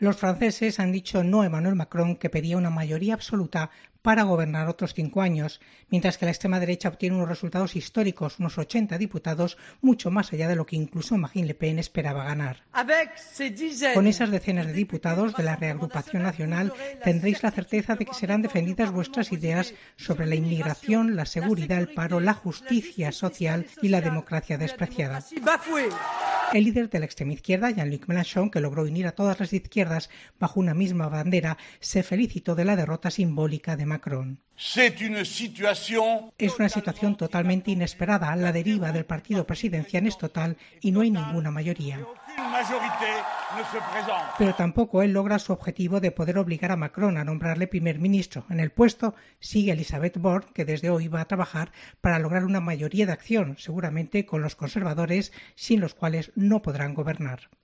Los franceses han dicho no a Emmanuel Macron, que pedía una mayoría absoluta para gobernar otros 5 años, mientras que la extrema derecha obtiene unos resultados históricos, unos 80 diputados, mucho más allá de lo que incluso Marine Le Pen esperaba ganar. Con esas decenas de diputados de la reagrupación nacional tendréis la certeza de que serán defendidas vuestras ideas sobre la inmigración, la seguridad, el paro, la justicia social y la democracia despreciada. El líder de la extrema izquierda, Jean-Luc Mélenchon, que logró unir a todas las izquierdas bajo una misma bandera, se felicitó de la derrota simbólica de Macron. Es una situación totalmente inesperada. La deriva del partido presidencial es total y no hay ninguna mayoría. Pero tampoco él logra su objetivo de poder obligar a Macron a nombrarle primer ministro. En el puesto sigue Elisabeth Borne, que desde hoy va a trabajar para lograr una mayoría de acción, seguramente con los conservadores, sin los cuales no podrán gobernar.